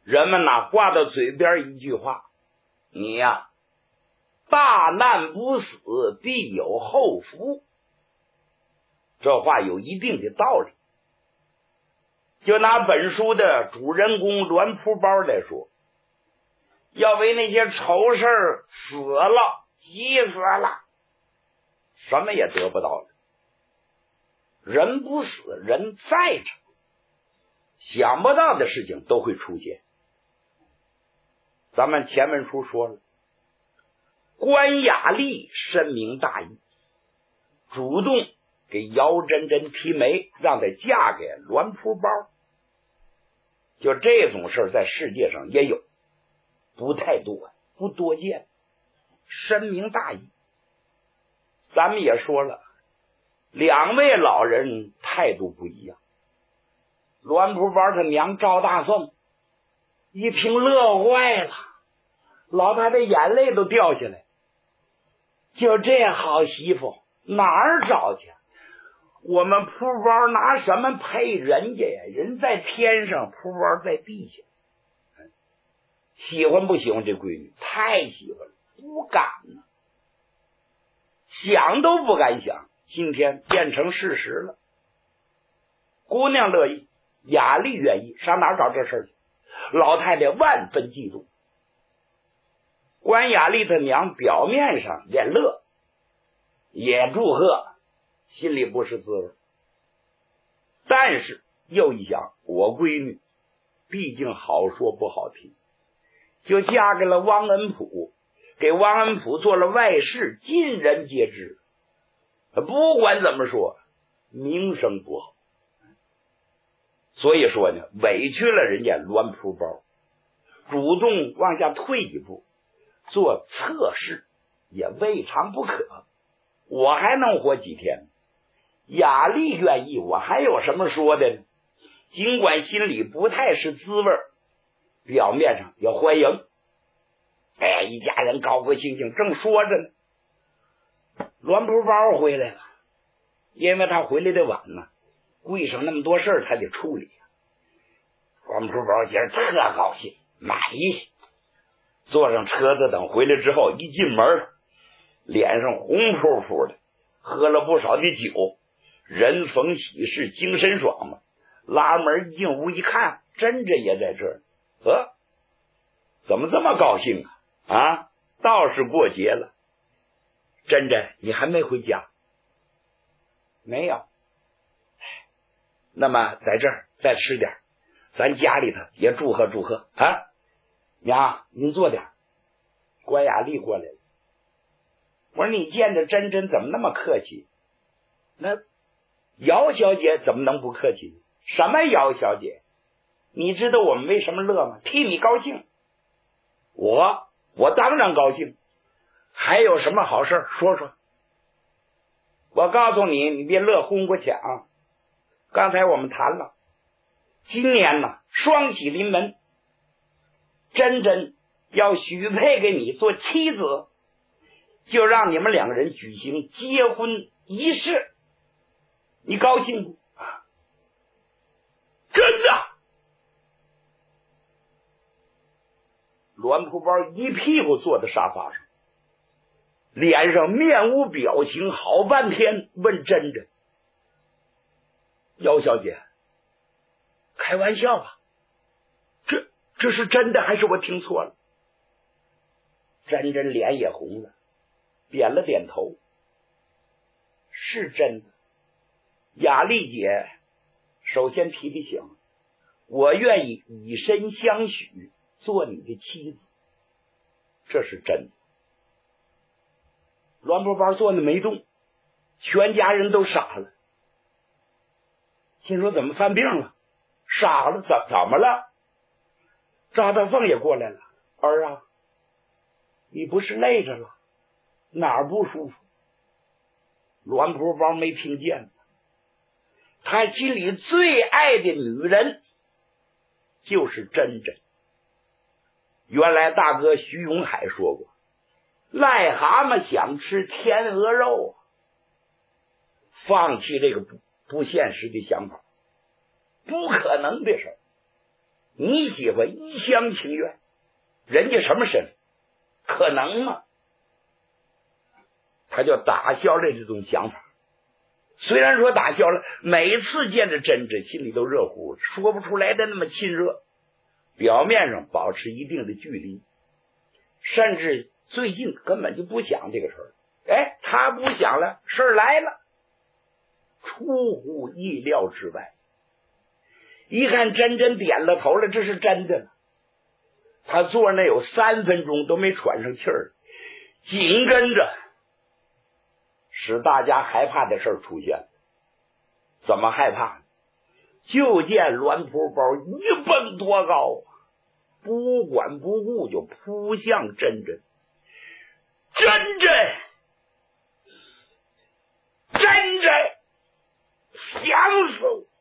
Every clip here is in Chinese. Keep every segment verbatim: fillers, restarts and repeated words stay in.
人们哪挂到嘴边一句话，你呀，大难不死，必有后福。这话有一定的道理。就拿本书的主人公栾蒲包来说，要为那些丑事死了，急死了，什么也得不到了。人不死，人在场，想不到的事情都会出现。咱们前文书说了，关雅丽深明大义，主动给姚真真提媒，让她嫁给栾蒲包。就这种事在世界上也有，不太多，不多见，深明大义。咱们也说了，两位老人态度不一样。栾蒲包他娘赵大凤一听乐坏了，老太太眼泪都掉下来。就这好媳妇哪儿找去？我们蒲包拿什么配人家呀？人在天上，蒲包在地下。喜欢不喜欢这闺女？太喜欢了，不敢呢，想都不敢想。今天变成事实了。姑娘乐意，雅丽愿意，上哪儿找这事儿去？老太太万分嫉妒。关雅丽的娘表面上也乐，也祝贺，心里不是滋味。但是又一想，我闺女毕竟好说不好听，就嫁给了汪恩溥，给汪恩溥做了外室，尽人皆知。不管怎么说，名声不好。所以说呢，委屈了人家栾蒲包，主动往下退一步，做测试也未尝不可。我还能活几天？雅丽愿意，我还有什么说的呢？尽管心里不太是滋味，表面上也欢迎。哎，一家人高高兴兴，正说着呢，栾蒲包回来了。因为他回来的晚呢，柜上那么多事儿他得处理。栾蒲包觉得特高兴，满意。坐上车子等回来之后，一进门脸上红扑扑的，喝了不少的酒，人逢喜事精神爽嘛。拉门进屋一看，真真也在这儿。呃，怎么这么高兴啊？啊，倒是过节了。真真，你还没回家？没有。那么在这儿再吃点，咱家里头也祝贺祝贺啊。娘，您坐点。关雅丽过来了。我说你见着真真怎么那么客气？那姚小姐怎么能不客气？什么姚小姐？你知道我们为什么乐吗？替你高兴。我我当然高兴。还有什么好事说说？我告诉你，你别乐哄过抢。刚才我们谈了，今年呢双喜临门，真真要许配给你做妻子，就让你们两个人举行结婚仪式，你高兴不？真的。栾蒲包一屁股坐在沙发上，脸上面无表情，好半天问真真：姚小姐，开玩笑吧？这这是真的还是我听错了？真真脸也红了，点了点头，是真的。雅丽姐首先提提醒，我愿意以身相许，做你的妻子，这是真的。栾蒲包坐那没动，全家人都傻了，心说怎么犯病了？傻了？怎怎么了？赵大凤也过来了。儿啊，你不是累着了？哪儿不舒服？栾蒲包没听见，他心里最爱的女人就是真真。原来大哥徐永海说过，癞蛤蟆想吃天鹅肉，放弃这个不不现实的想法，不可能的事。 你媳妇一厢情愿，人家什么身份？可能吗？他就打消了这种想法。虽然说打消了，每次见着珍珍心里都热乎，说不出来的那么亲热，表面上保持一定的距离，甚至最近根本就不想这个事儿。哎，他不想了，事儿来了，出乎意料之外。一看珍珍点了头了，这是真的了。他坐那有三分钟都没喘上气儿，紧跟着使大家害怕的事儿出现。怎么害怕呢？就见栾铺包一蹦多高，不管不顾就扑向珍珍。珍珍珍珍想死我，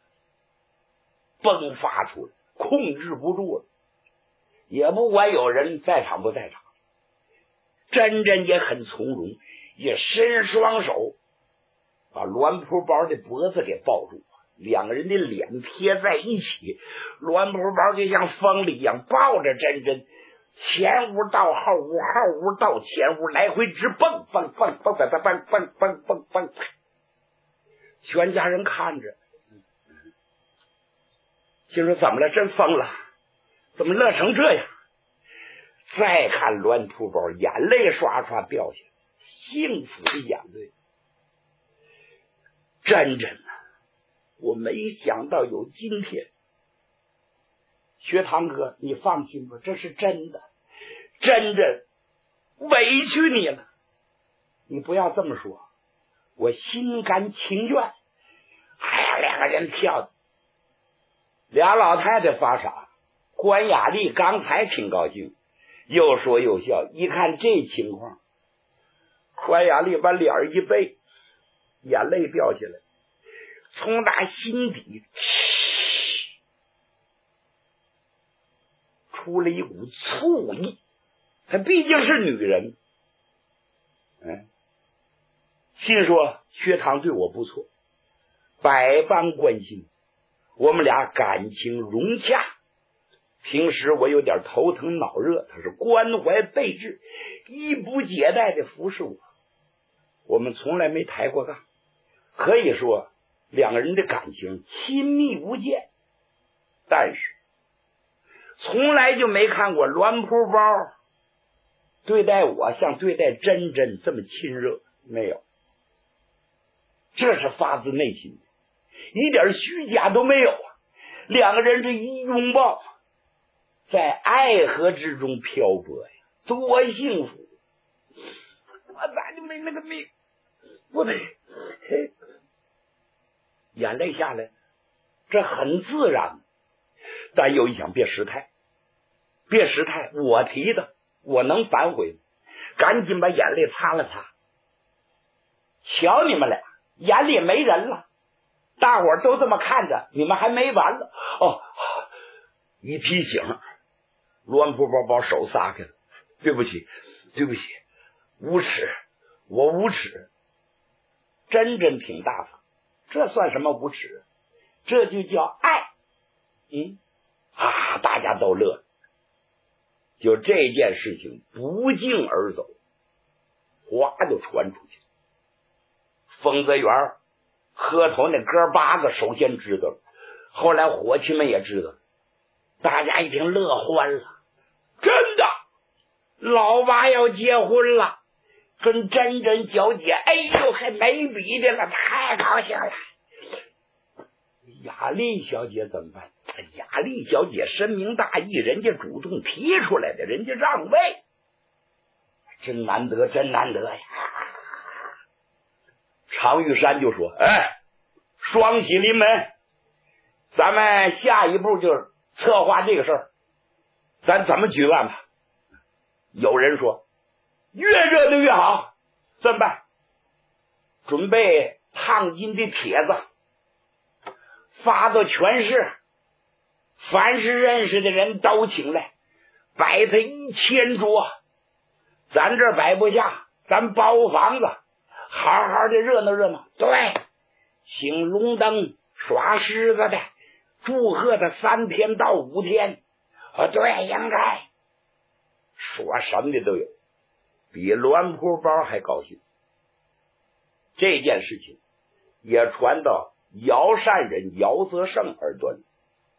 迸发出来，控制不住了，也不管有人在场不在场。珍珍也很从容，也伸双手把栾铺包的脖子给抱住，两个人的脸贴在一起，栾铺包就像风里一样抱着珍珍，前屋到后屋，后屋到前屋，来回直蹦蹦蹦蹦蹦蹦蹦蹦蹦蹦蹦。全家人看着，心说怎么了？真疯了，怎么乐成这样？再看栾铺包，眼泪刷刷掉下来，幸福的眼泪。珍珍啊，我没想到有今天。学堂哥，你放心吧，这是真的。珍珍委屈你了，你不要这么说，我心甘情愿。哎呀，两个人跳的，俩老太太发傻。关雅丽刚才挺高兴，又说又笑，一看这情况，关雅丽把脸一背，眼泪掉下来，从他心底出了一股醋意。她毕竟是女人，嗯，心说薛堂对我不错，百般关心，我们俩感情融洽。平时我有点头疼脑热，他是关怀备至，衣不解带的服侍我，我们从来没抬过杠，可以说两个人的感情亲密无间。但是从来就没看过栾铺包对待我像对待珍珍这么亲热，没有，这是发自内心的，一点虚假都没有啊！两个人这一拥抱，在爱河之中漂泊呀，多幸福！我咋就没那个命？我得眼泪下来，这很自然。但又一想，别失态，别失态，我提的，我能反悔，赶紧把眼泪擦了擦。瞧你们俩眼里没人了，大伙儿都这么看着，你们还没完了哦！一提醒，栾铺包把手撒开了，对不起，对不起，无耻，我无耻。真真挺大方，这算什么无耻？这就叫爱。嗯啊，大家都乐。就这件事情不胫而走，哗就传出去。丰泽园河头那哥八个首先知道了，后来伙计们也知道了，大家一听乐欢了，真的，老八要结婚了，跟珍珍小姐，哎呦，还没比的了，太高兴了。雅丽小姐怎么办？雅丽小姐深明大义，人家主动提出来的，人家让位，真难得，真难得呀！常玉山就说：“哎，双喜临门，咱们下一步就是策划这个事儿，咱怎么举办吧？”有人说：“越热的越好，怎么办？准备烫金的帖子，发到全市。”凡是认识的人都请来，摆他一千桌，咱这摆不下，咱包房子，好好的热闹热闹。对，请龙灯、耍狮子的， 祝贺他三天到五天。啊，对，应该。说什么的都有，比栾铺包还高兴。这件事情也传到姚善人姚泽胜耳朵里。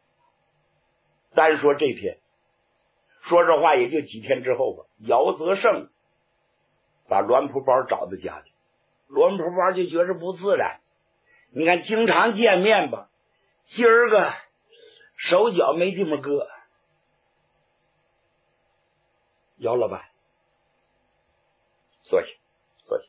单说这天，说实话也就几天之后吧，姚泽胜把栾铺包找到家里，栾铺包就觉着不自然。你看经常见面吧，今儿个手脚没地方搁。姚老板，坐下坐下。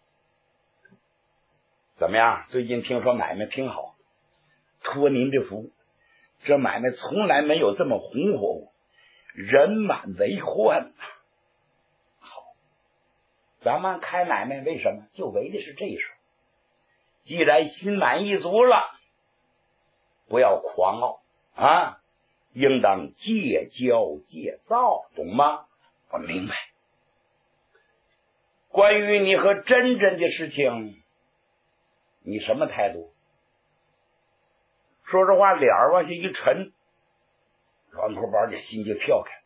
怎么样？最近听说买卖挺好，托您的福，这买卖从来没有这么红火过，人满为患。好，咱们开买卖为什么就为的是这事？既然心满意足了，不要狂傲啊，应当戒骄戒躁，懂吗？我明白。关于你和珍珍的事情，你什么态度？说实话，脸儿往下一沉，栾铺包的心就跳开。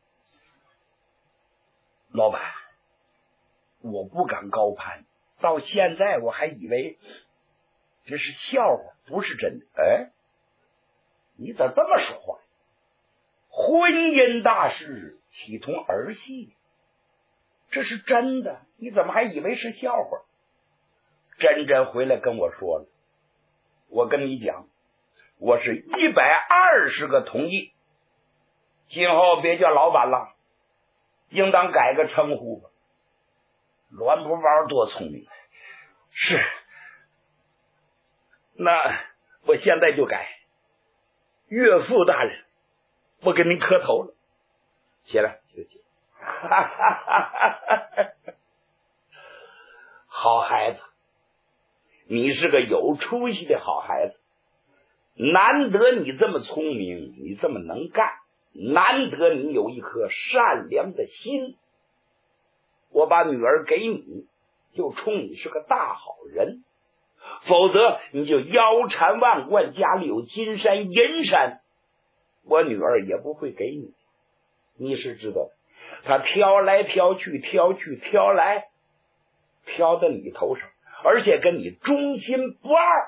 老板，我不敢高攀，到现在我还以为这是笑话，不是真的。哎，你咋这么说话？婚姻大事岂同儿戏？这是真的，你怎么还以为是笑话？珍珍回来跟我说了，我跟你讲，我是一百二十个同意，今后别叫老板了，应当改个称呼吧。栾铺包多聪明，是，那我现在就改。岳父大人，我给您磕头了。起来，起来。好孩子，你是个有出息的好孩子，难得你这么聪明，你这么能干，难得你有一颗善良的心。我把女儿给你，就冲你是个大好人，否则你就腰缠万贯，家里有金山银山，我女儿也不会给你。你是知道的，她挑来挑去，挑去挑来，挑到你头上，而且跟你忠心不二。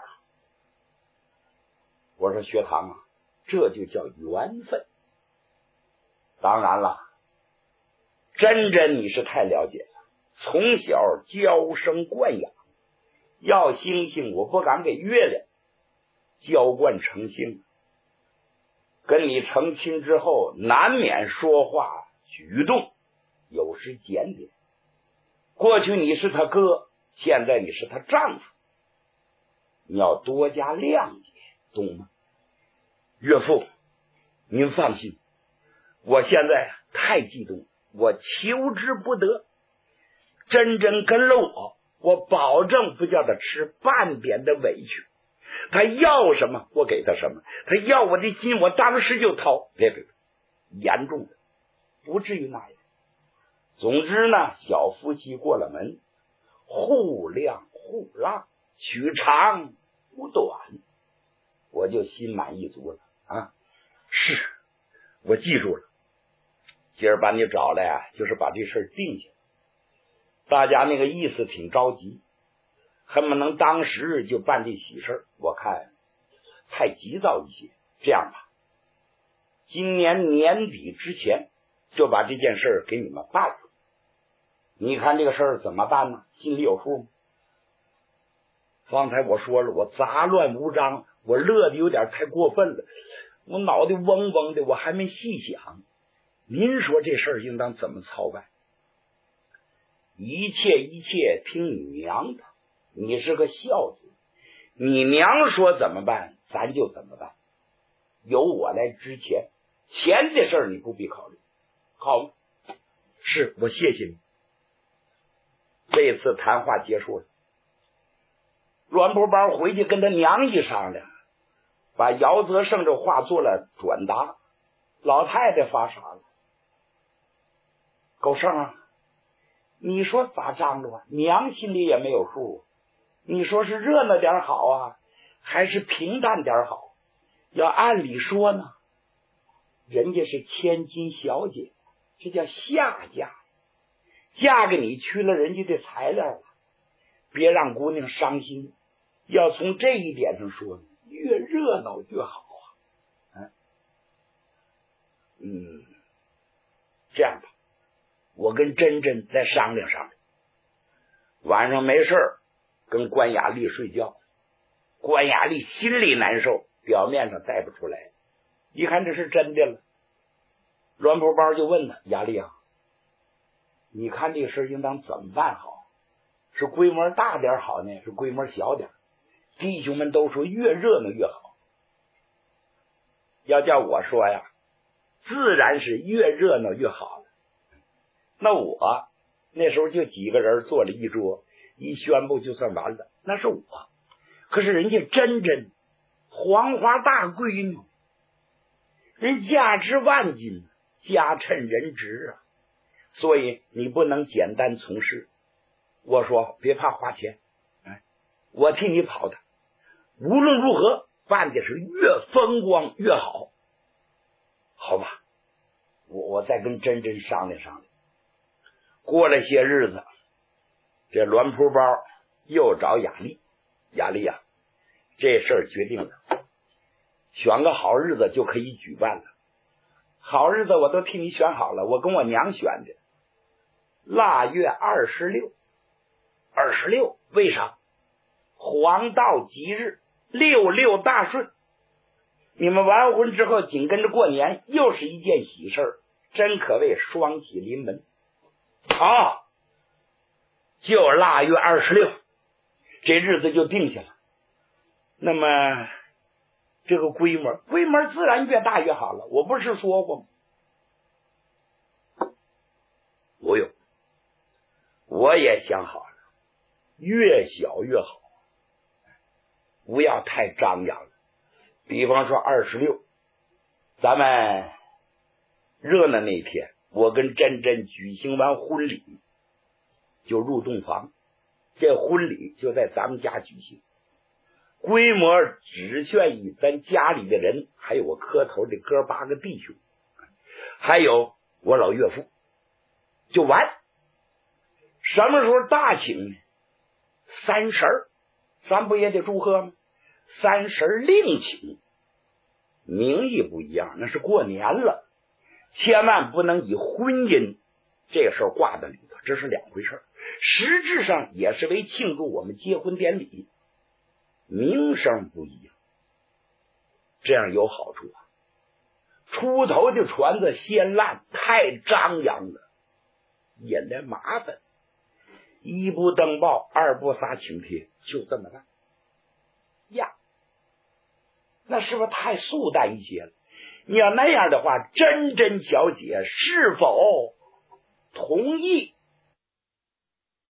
我说学堂啊，这就叫缘分。当然了，珍珍你是太了解了，从小娇生惯养，要星星我不敢给月亮，娇惯成性。跟你成亲之后，难免说话举动有时检点。过去你是他哥，现在你是他丈夫，你要多加谅解，懂吗？岳父，您放心，我现在太激动，我求之不得。真真跟了我，我保证不叫他吃半点的委屈。他要什么我给他什么，他要我的心我当时就掏。别别别，严重的不至于那样。总之呢，小夫妻过了门，互谅互让，取长补短，我就心满意足了啊！是，我记住了。今儿把你找来啊，就是把这事定下。大家那个意思挺着急，恨不能当时就办这喜事，我看太急躁一些。这样吧，今年年底之前就把这件事给你们办了。你看这个事儿怎么办呢？心里有数吗？方才我说了，我杂乱无章，我乐的有点太过分了，我脑袋嗡嗡的，我还没细想。您说这事儿应当怎么操办？一切一切听你娘的，你是个孝子，你娘说怎么办咱就怎么办，由我来支钱，钱的事儿你不必考虑，好吗？是，我谢谢你。这次谈话结束了，栾布包回去跟他娘一商量，把姚泽胜这话做了转达。老太太发傻了，狗剩啊，你说咋张罗啊？娘心里也没有数，你说是热闹点好啊，还是平淡点好？ 要按理说呢，人家是千金小姐，这叫下嫁，嫁给你去了人家的材料了，别让姑娘伤心。要从这一点上说，越热闹越好啊。嗯嗯，这样吧，我跟珍珍再商量商量，晚上没事跟关雅丽睡觉。关雅丽心里难受，表面上带不出来，一看这是真的了。栾婆包就问他：雅丽啊，你看这个事应当怎么办好？是规模大点好呢，是规模小点？弟兄们都说越热闹越好。要叫我说呀，自然是越热闹越好了。那我那时候就几个人坐了一桌，一宣布就算完了，那是我。可是人家珍珍黄花大闺女，人价值万金，家趁人直啊，所以你不能简单从事。我说别怕花钱，哎，我替你跑的，无论如何办的是越风光越好，好吧？我我再跟珍珍商量商量。过了些日子，这栾铺包又找雅丽，雅丽啊，这事儿决定了，选个好日子就可以举办了。好日子我都替你选好了，我跟我娘选的，腊月二十六。二十六为啥？黄道吉日，六六大顺。你们完婚之后紧跟着过年，又是一件喜事儿，真可谓双喜临门啊！就腊月二十六，这日子就定下了。那么这个规模，规模自然越大越好了。我不是说过吗？我有，我也想好了，越小越好，不要太张扬了。比方说二十六，咱们热闹那天，我跟珍珍举行完婚礼，就入洞房，这婚礼就在咱们家举行，规模只限于咱家里的人，还有我磕头的哥八个弟兄，还有我老岳父，就完。什么时候大请呢？三十儿，咱不也得祝贺吗？三十儿另请，名义不一样，那是过年了，千万不能以婚姻这个事儿挂在里头，这是两回事。实质上也是为庆祝我们结婚典礼，名声不一样，这样有好处啊。出头的船子先烂，太张扬了，引来麻烦。一不登报，二不撒请帖，就这么办呀。那是不是太素淡一些了？你要那样的话，珍珍小姐是否同意